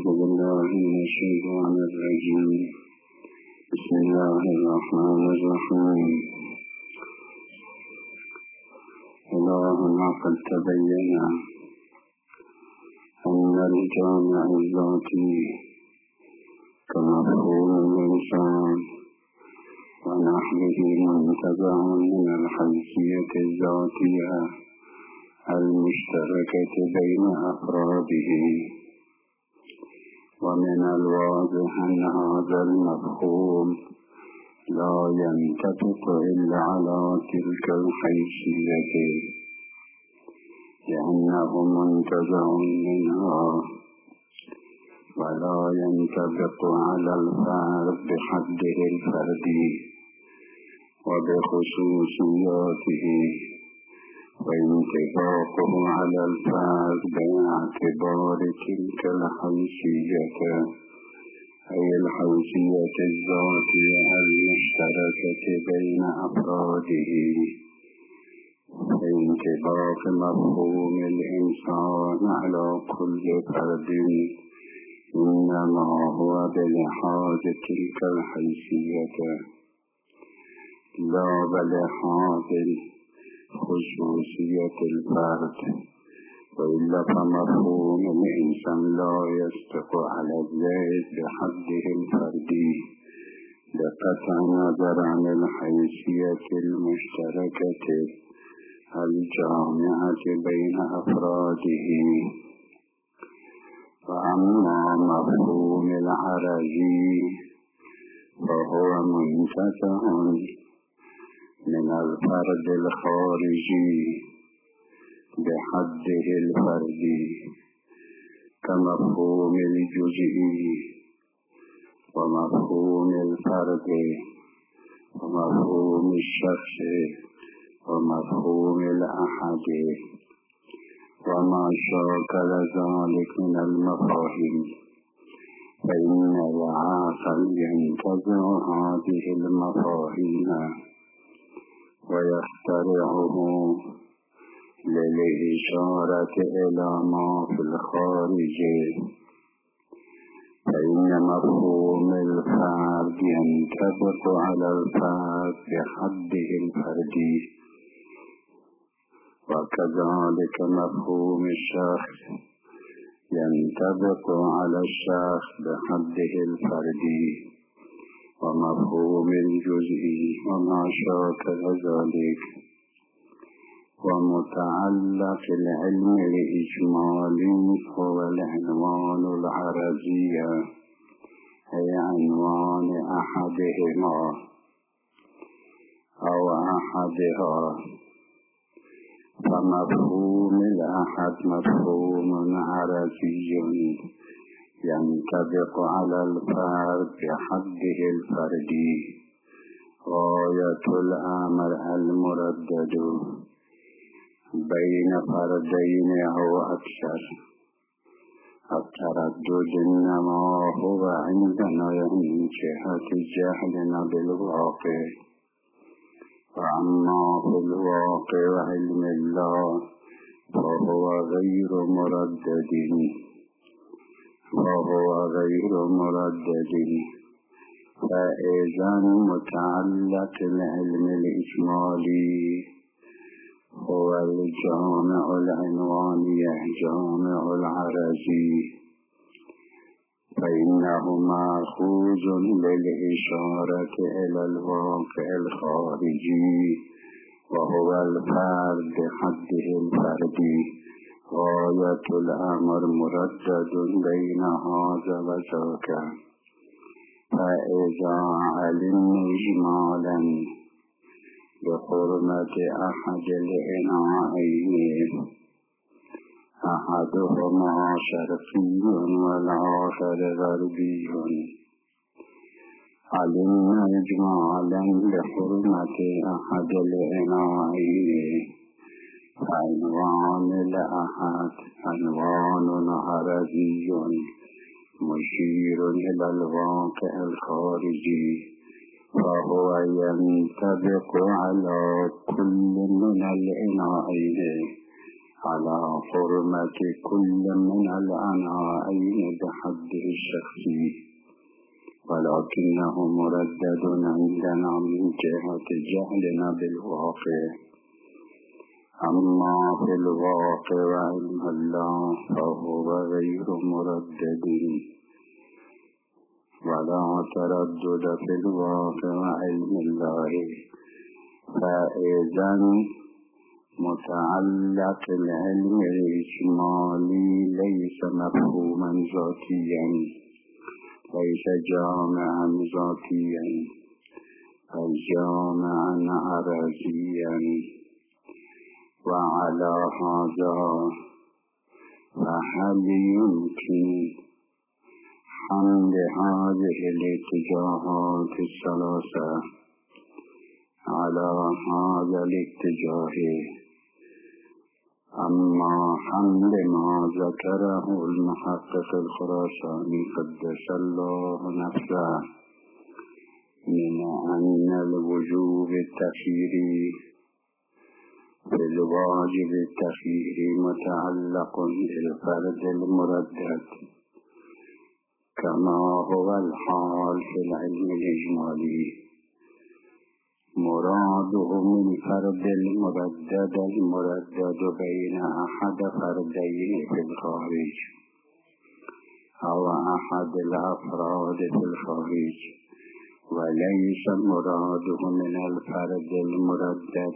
أعوذ بالله من الشيطان الرجيم. بسم الله الرحمن الرحيم. إلهنا قد تبين أن الجامع الذاتي كمفهوم الإنسان ونحوه منتزع من الحيثية الذاتية المشتركة بين أفراده، ومن الواضح أن هذا المفهوم لا ينطبق إلا على تلك الحيثية لأنه منتزع منها، ولا ينطبق على الفرد بحده الفردي وبخصوصياته، وانطباقه على الفرد باعتبار تلك الحيثية أي الحيثية الذاتية المشتركة بين أفراده. انطباق مفهوم الإنسان على كل فرد إنما هو بلحاظ تلك الحيثية لا بلحاظ خصوصية الفرد، وإلا فمفهوم الإنسان لا يصدق على الذات بحده الفردي بقطع النظر عن الحيثية المشتركة الجامعة بين أفراده. وأما مفهوم العرضي فهو منتزع من الفرد الخارجي بحده الفردي كمفهوم الجزئي ومفهوم الفرد ومفهوم الشخص ومفهوم الأحد وما شاكل ذلك من المفاهيم، فإن العاقل ينتزع هذه المفاهيم ويخترعه للإشارة إلى ما في الخارج، فإن مفهوم الفرد ينطبق على الفرد بحده الفردي، وكذلك مفهوم الشخص ينطبق على الشخص بحده الفردي، ومفهوم الجزئي وما شاكل ذلك. ومتعلق العلم الإجمالي هو العنوان العرضي أي عنوان أحدهما أو أحدها، فمفهوم الأحد مفهوم عرضي ينطبق على الفرد بحده الفردي غاية الأمر المردد بين فردين أو أكثر. التردد إنما هو عندنا من جهة جهلنا بالواقع، وأما في الواقع علم الله فهو غير مردد فإذا متعلق العلم الإجمالي هو الجامع العنواني جامع العرضي، فإنه مأخوذ للإشارة إلى الواقع الخارجي وهو الفرد بحده الفردي غاية الأمر مردد بين هذا وذاك. فإذا علمنا إجمالا بحرمة أحد الإناءين أحدهما شرقي والآخر غربي، علمنا إجمالا بحرمة أحد الإناءين عنوان الأحد عنوان عرضي مشير إلى الواقع الخارجي، فهو ينطبق على كل من الإناءين على حرمة كل من العناءين بحده الشخصي، ولكنه مردد عندنا من جهة جهلنا بالواقع. أما في الواقع وعلم الله فهو غير مردد، ولا تردد في الواقع وعلم الله. فإذا متعلق العلم الإجمالي ليس مفهوما ذاتيا، ليس جامعا ذاتيا، بل جامعا عرضيا. وعلى هذا فهل يمكن حمل هذه الاتجاهات الثلاثة على هذا الاتجاه؟ أما حمل ما ذكره المحقق الخراساني قدس الله نفسه من أن الوجوب التخييري في الواجب التخييري متعلق بالفرد المردد كما هو الحال في العلم الإجمالي، مرادهم الفرد المردد بين أحد فردين في الخارج أو أحد الأفراد في الخارج، وليس مراده من الفرد المردد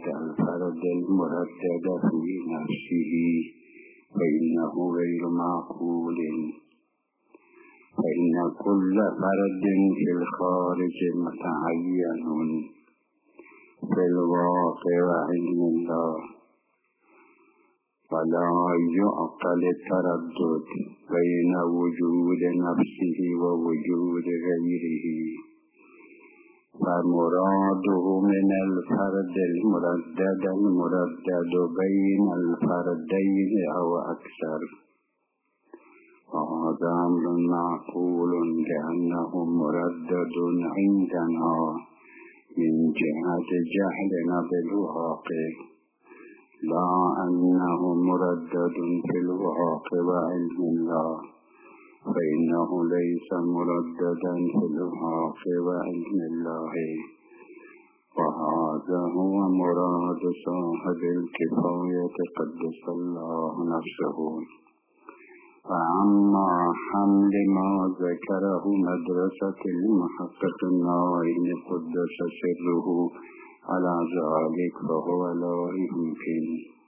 في نفسه، فإنه غير معقول. فإن كل فرد في الخارج متعين في الواقع وعلم الله، فلا يعقل التردد بين وجود نفسه ووجود غيره. فمراده من الفرد المردد بين الفردين أو أكثر، وهذا أمر معقول لأنه مردد عندنا من جهة جهلنا بالواقع، لا أنه مردد في الواقع وعلم الله، فإنه ليس مرددا في الواقع وعلم الله. وهذا هو مراد صاحب الكفاية قدس الله نفسه. فأما حمل ما ذكره مدرسة المحقق النائم قدس سره على ذلك فهو لا يمكن،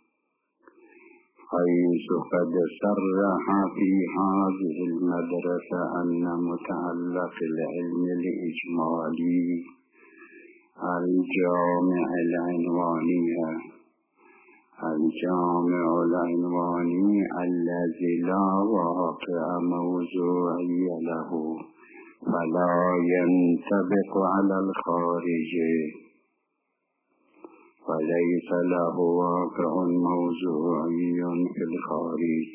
حيث قد صرح في هذه المدرسة أن متعلق العلم الإجمالي الجامع العنواني الذي لا واقع موضوعي له، فلا ينطبق على الخارج، وليس له واقع موضوعي في الخارج.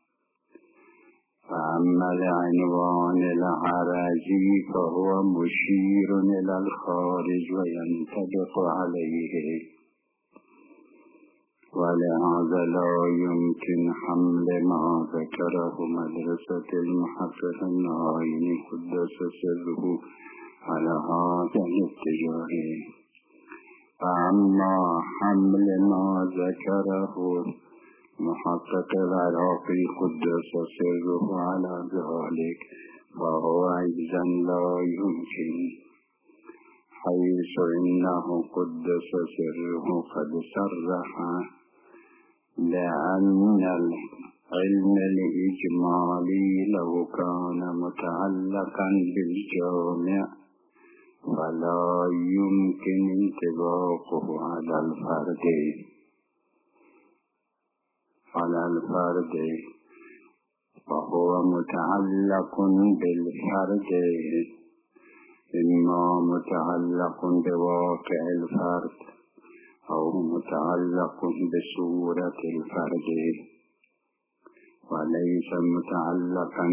فأما العنوان العرضي فهو مشير إلى الخارج وينطبق عليه، ولهذا لا يمكن حمل ما ذكره مدرسة المحقق النائم قدس سره على هذا الاتجاه. فأما حمل ما ذكره محقق العراقي قدس سره على ذلك فهو أيضا لا يمكن، حيث إنه قدس سره قد صرح لأن العلم الإجمالي لو كان متعلقا بالجامع فلا يمكن انطباقه على الفرد، فهو متعلق بالفرد، إما متعلق بواقع الفرد أو متعلق بصورة الفرد، وليس متعلقا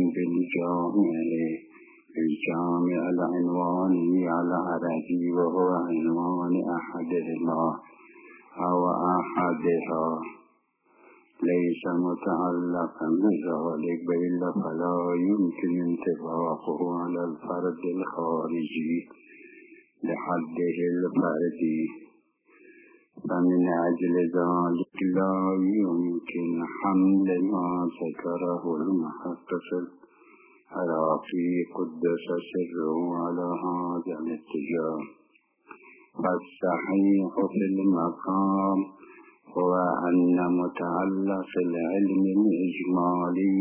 بالجامع العنواني العرضي وهو عنوان أحدهما أو أحدها، ليس متعلقا بذلك بل فلا يمكن انطباقه على الفرد الخارجي لحده الفردي، فمن أجل ذلك لا يمكن حمل ما ذكره المحقق العراقي قدس سره على هذا الاتجاه. فالصحيح في المقام هو أن متعلق العلم الإجمالي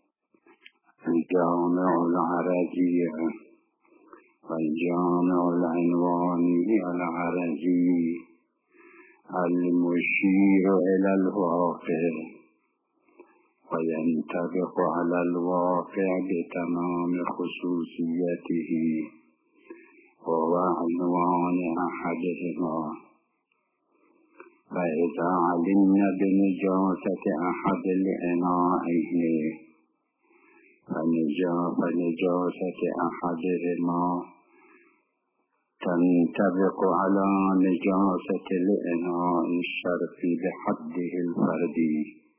الجامع العرجي والجامع العنواني العرجي المشير إلى الواقع وينطبق على الواقع بتمام خصوصيته، وهو عنوان أحدهما. فإذا علمنا بنجاسة أحد الإناءين فنجاسة أحدهما تنطبق على نجاسة الإناء الشرقي بحده الفردي،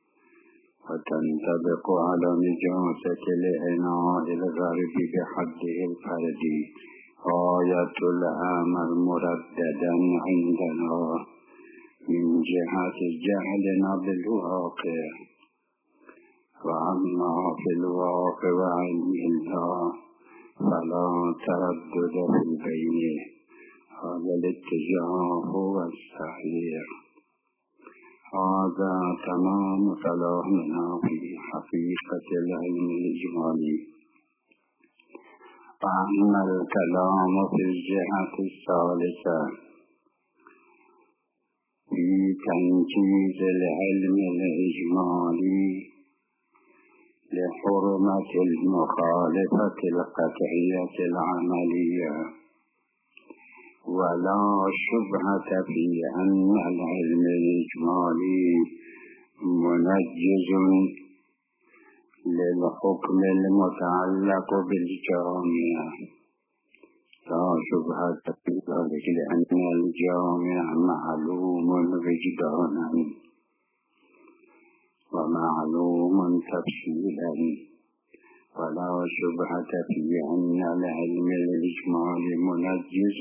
وتنطبق على نجاسة الإناء الغربي بحده الفردي. غاية الأمر مرددا عندنا من جهة جهلنا بالواقع، وأما في الواقع وعلم الله فلا تردد في البين. هذا الاتجاه هو الصحيح. هذا تمام كلامنا في حقيقة العلم الإجمالي. وأما الكلام في الجهة الثالثة في تنجيز العلم الإجمالي لحرمة المخالفة القطعية العملية، ولا شبهة في أن العلم الإجمالي منجز للحكم المتعلق بالجامع. لا شبهة في ذلك لأن الجامع معلوم وجدانا ومعلوم تفصيلا، ولا شبهة في أن العلم الإجمالي منجز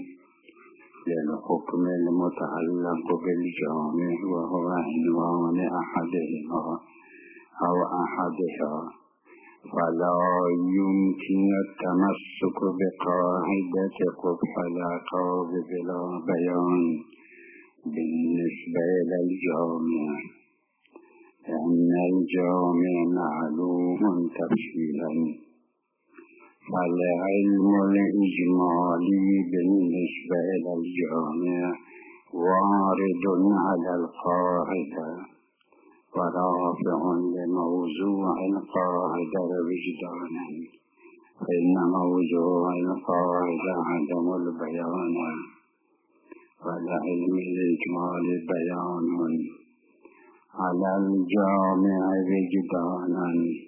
للحكم المتعلق بالجامع، وهو عنوان أحدهما أو أحدها. فلا يمكن التمسك بقاعدة قبح العقاب بلا بيان بالنسبة إلى الجامع، لأن الجامع معلوم تفصيلا. فالعلم الإجمالي بالنسبة إلى الجامع وارد على القاعدة ورافع لموضوع القاعدة وجدانا، فإن موضوع القاعدة عدم البيان، والعلم الإجمالي بيان على الجامع وجدانا.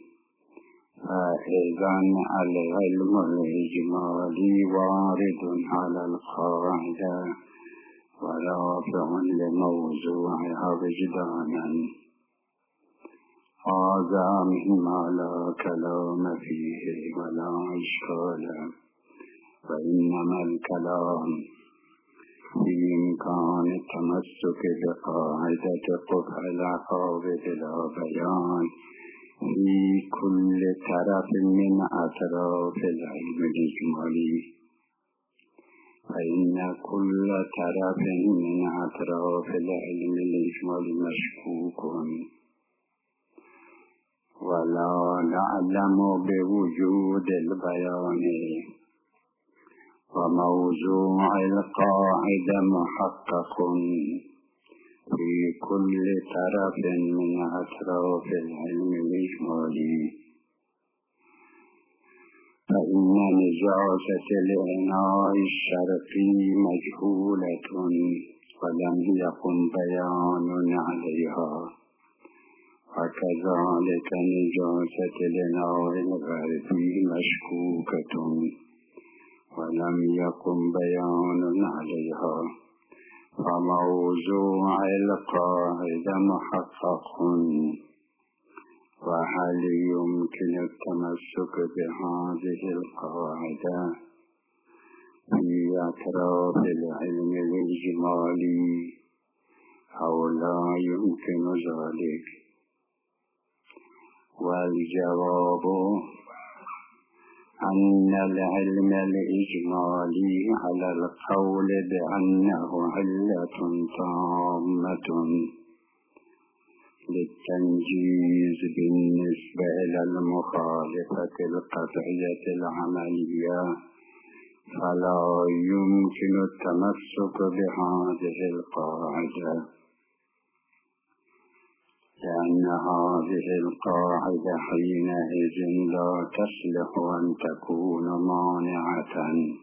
فإذا العلم الإجمالي وارد على القاعدة ورافع لموضوعها وجدانا. هذا مما لا كلام فيه ولا إشكال، وإنما الكلام في إمكان التمسك بقاعدة قبح العقاب بلا بيان في كل طرف من أطراف العلم الإجمالي، فإن كل طرف من أطراف العلم الإجمالي مشكوك، ولا نعلم بوجود البيان، وموضوع القاعدة محقق في كل طرف من أطراف العلم الإجمالي. فإن نجاسة الإناء الشرقي مجهولة ولم يكن بيان عليها، وكذلك نجاسة الإناء الغربي مشكوكة ولم يكن بيان عليها. فموضوع القاعدة محقق، وهل يمكن التمسك بهذه القاعدة في أطراف العلم الإجمالي أو لا يمكن ذلك؟ والجواب أن العلم الإجمالي على القول بأنه علة تامة للتنجيز بالنسبة إلى المخالفة القطعية العملية، فلا يمكن التمسك بهذه القاعدة، لأن هذه القاعدة حينئذ لا تصلح أن تكون مانعة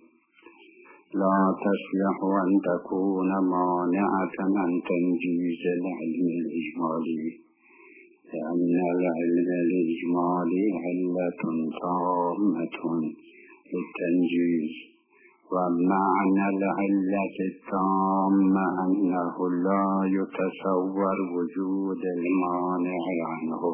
عن تنجيز العلم الإجمالي، لأن العلم الإجمالي علة تامة للتنجيز. ومعنى العلة التامة أنه لا يتصور وجود المانع عنه،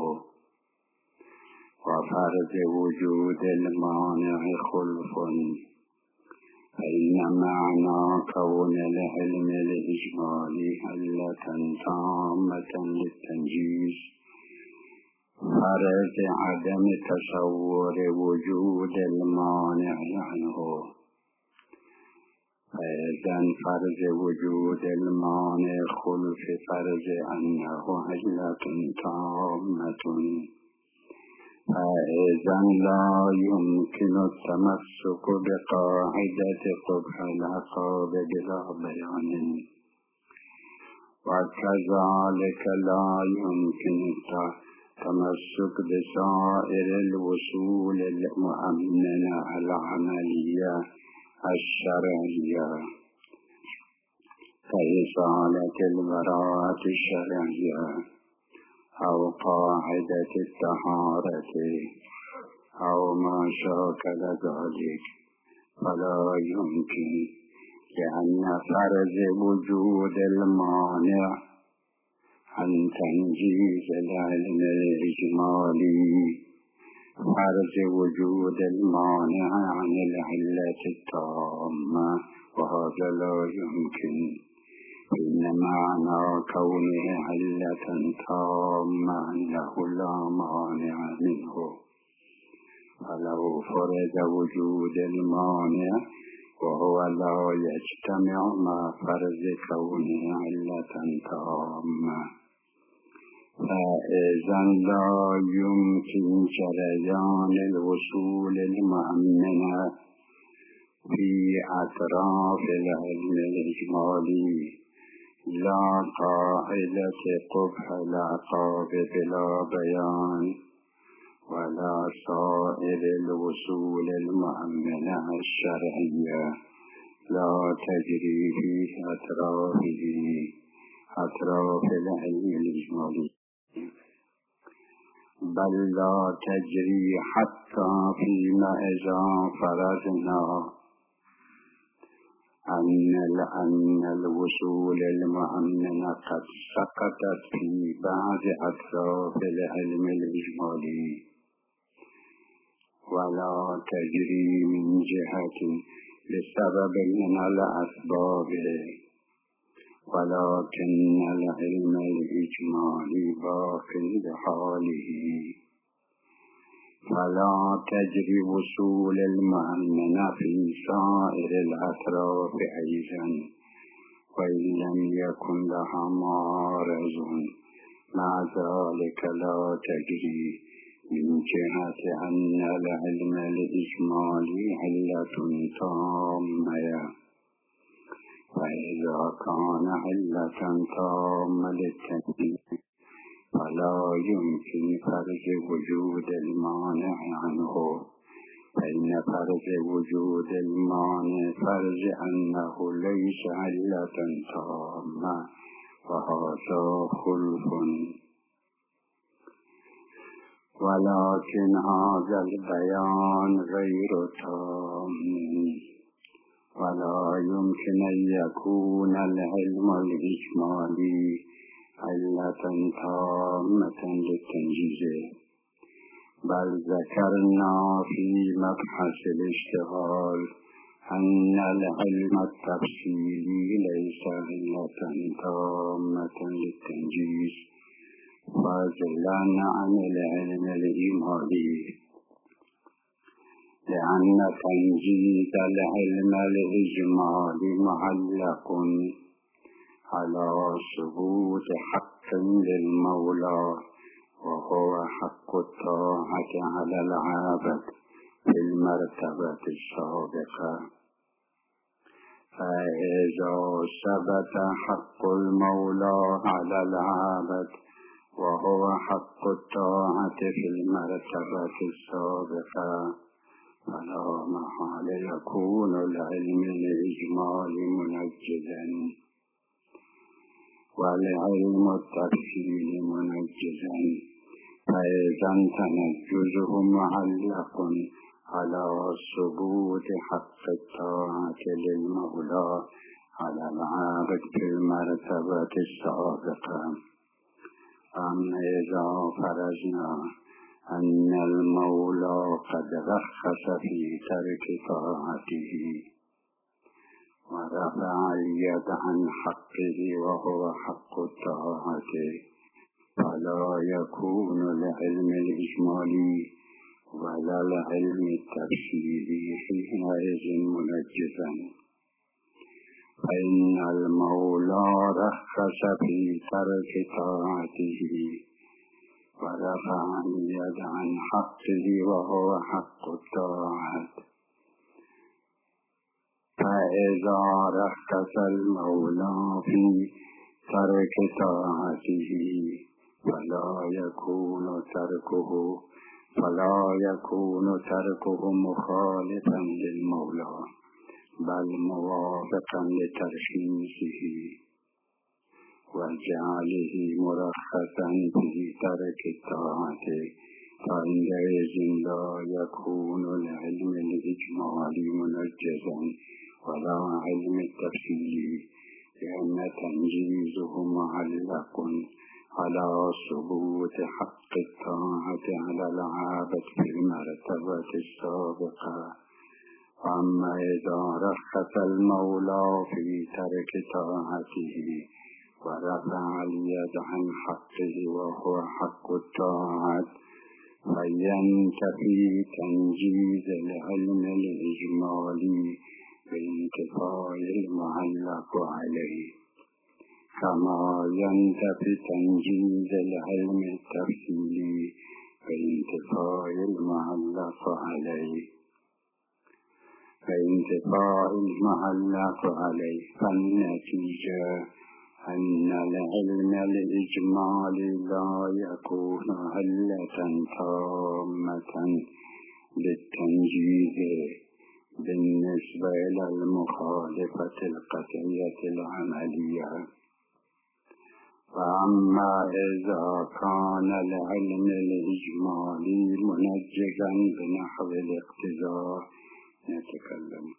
وفرض وجود المانع خلف، فإن معنى كون العلم الإجمالي علة تامة للتنجيز فرض عدم تصور وجود المانع عنه، فإذا فرض وجود المانع خلف فرض أنه علة تامة، فإذا لا يمكن التمسك بقاعدة قبح العقاب بلا بيان، وكذلك لا يمكن التمسك بسائر الوصول المؤمنة العملية الشرعية كإزالة البراءة الشرعية أو قاعدة الطهارة أو ما شاكل ذلك، فلا يمكن، لأن فرض وجود المانع عن تنجيز العلم الإجمالي فرض وجود المانع عن العلة التامة، وهذا لا يمكن. إن معنى كونه علة تامة أنه لا مانع منه، فلو فرض وجود المانع وهو لا يجتمع مع فرض كونه علة تامة، فإذا لا يمكن جريان الوصول المؤمنة في أطراف العلم الإجمالي، لا قاعدة قبح العقاب بلا بيان، ولا سائر الوصول المؤمنة الشرعية لا تجري في أطراف العلم الإجمالي، بل لا تجري حتى فيما إذا فرضنا أن الوصول المؤمنة قد سقطت في بعض أطراف العلم الإجمالي، ولا تجري من جهة لسبب من الأسباب، ولكن العلم الإجمالي باق بحاله، فلا تجري وصول المؤمنة في سائر الأطراف أيضا، وإن لم يكن لها معارض مع ذلك لا تجري، من جهة أن العلم الإجمالي علة تامة، فإذا كان علة تامة للتنجيز فلا يمكن فرض وجود المانع عنه، فإن فرض وجود المانع فرض أنه ليس علة تامة، وهذا خلف. ولكن هذا البيان غير تام، ولا يمكن أن يكون العلم الإجمالي علة تامة للتنجيز، بل ذكرنا في مبحث الاشتغال أن العلم التفصيلي ليس علة تامة للتنجيز فاضلا عن العلم الإجمالي، لأن تنجيز العلم الإجمالي معلق على ثبوت حق للمولى، وهو حق الطاعة على العابد في المرتبة السابقة. فإذا ثبت حق المولى على العابد وهو حق الطاعة في المرتبة السابقة، فلا محالة يكون العلم الإجمالي منجزا، والعلم التفصيلي منجزا، فإذا تنجزه معلق على ثبوت حق الطاعة للمولى على العابد في المرتبة السابقة. أما إذا فرضنا أن المولى قد رخص في ترك طاعته ورفع اليد عن حقه وهو حق الطاعة، فلا يكون العلم الإجمالي ولا العلم التفصيلي حينئذ منجزا، فإن المولى رخص في ترك طاعته ورفع اليد عن حقه وهو حق الطاعة. فإذا رخص المولى في ترك طاعته فلا يكون تركه مخالفا للمولى، بل موافقا لترخيصه وجعله مرخصا في ترك الطاعة، فعندئذ لا يكون العلم الإجمالي منجزا ولا علم التفصيلي، لأن تنجيزه معلق على ثبوت حق الطاعة على العابد في المرتبة السابقة. أما إذا رخص المولى في ترك طاعته ورفع اليد عن حقه وهو حق الطاعة، فينتفي تنجيز العلم الإجمالي بانتفاء المعلق عليه، كما ينتفي تنجيز العلم التفصيلي بانتفاء المعلق عليه. فالنتيجة أن العلم الإجمالي لا يكون علة تامة للتنجيز بالنسبة إلى المخالفة القطعية العملية. فأما إذا كان العلم الإجمالي منجزا بنحو الاقتضاء نتكلم